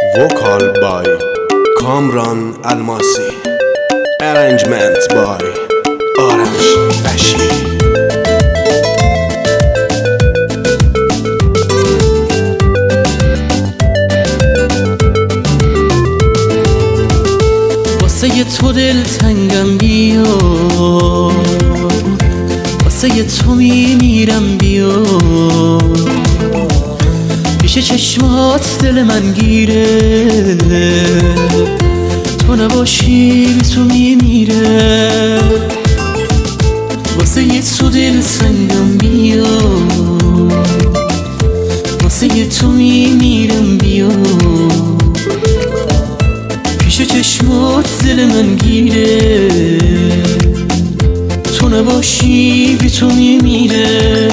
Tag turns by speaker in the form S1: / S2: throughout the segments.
S1: Vocal by Kamran Almasi. Arrangement by Orange Fashi.
S2: واسه تو دلتنگم بیا، واسه تو میمیرم بیا، پیش چشمات دل من گیره، تو نباشی بی تو میمیره. واسه تو دلتنگم بیا، واسه تو میمیرم بیا، پیش چشمات دل من گیره، تو نباشی بی تو میمیره.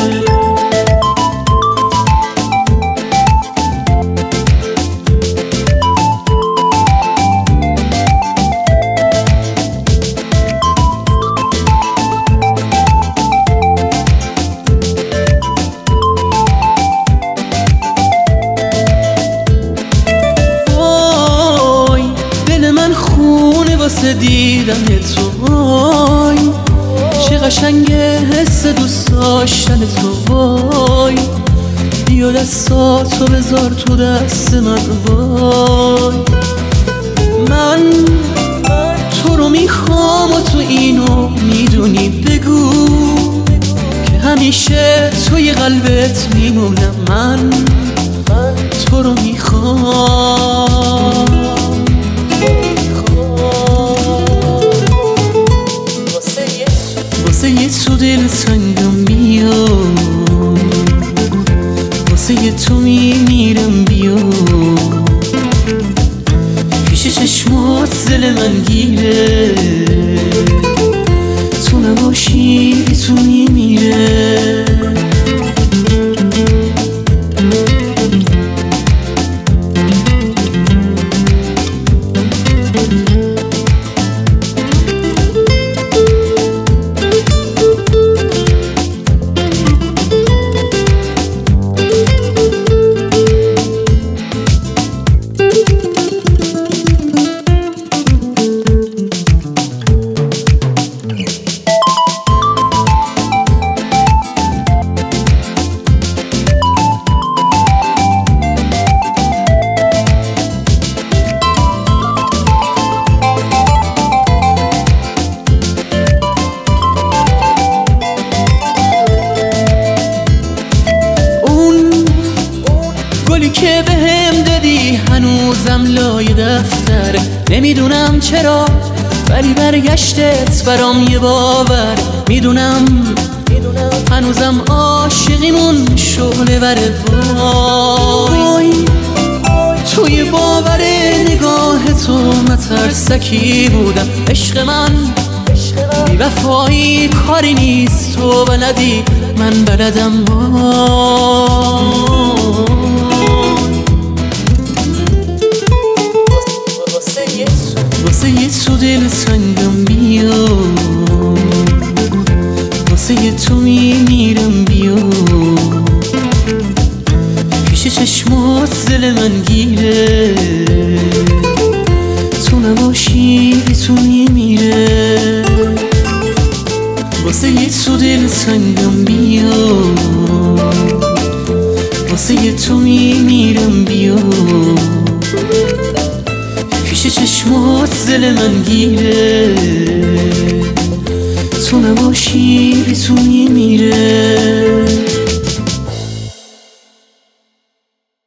S2: واسه دیدن تو وای، چه قشنگه حس دوست داشتن تو وای، بیا دستاتو بذار تو دست من وای. من تو رو میخوام و تو اینو میدونی، بگو که همیشه توی قلبت میمونم. من تو رو میخوام، واسه تو دلتنگم بیا، واسه تو میمیرم بیا، پیش چشمات دل من گیره، تو نباشی تو میمیره. گلی که بهم دادی هنوزم لای دفتر، نمیدونم چرا ولی برگشتت برام یه باور. میدونم هنوزم عاشقیمون شعله وره. وای توی باور نگاه تو مترسکی بودم. عشق من بی وفایی کاری نیست، تو بلدی من بلدم. واسه تو دلتنگم بیا، واسه تو میمیرم بیا، پیش چشمات دل من گیره، تو نباشی بی تو میمیره. واسه تو دلتنگم بیا، واسه تو میمیرم بیا، پیش چشمات دل من گیره، تو نباشی بی تو میمیره.